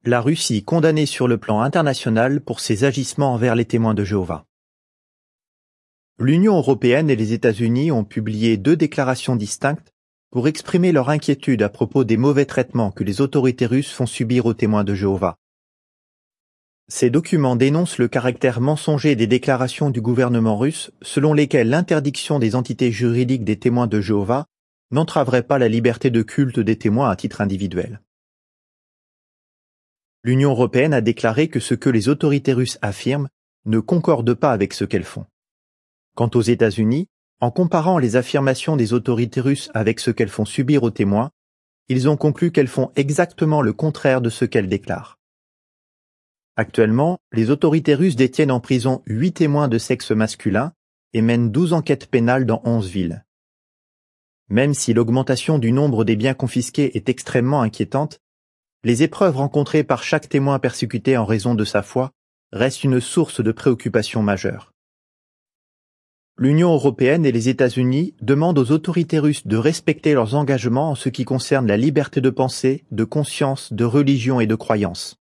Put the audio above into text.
La Russie condamnée sur le plan international pour ses agissements envers les témoins de Jéhovah. L'Union européenne et les États-Unis ont publié 2 déclarations distinctes pour exprimer leur inquiétude à propos des mauvais traitements que les autorités russes font subir aux témoins de Jéhovah. Ces documents dénoncent le caractère mensonger des déclarations du gouvernement russe selon lesquelles l'interdiction des entités juridiques des témoins de Jéhovah n'entraverait pas la liberté de culte des témoins à titre individuel. L'Union européenne a déclaré que ce que les autorités russes affirment ne concorde pas avec ce qu'elles font. Quant aux États-Unis, en comparant les affirmations des autorités russes avec ce qu'elles font subir aux témoins, ils ont conclu qu'elles font exactement le contraire de ce qu'elles déclarent. Actuellement, les autorités russes détiennent en prison 8 témoins de sexe masculin et mènent 12 enquêtes pénales dans 11 villes. Même si l'augmentation du nombre des biens confisqués est extrêmement inquiétante, les épreuves rencontrées par chaque témoin persécuté en raison de sa foi restent une source de préoccupation majeure. L'Union européenne et les États-Unis demandent aux autorités russes de respecter leurs engagements en ce qui concerne la liberté de pensée, de conscience, de religion et de croyance.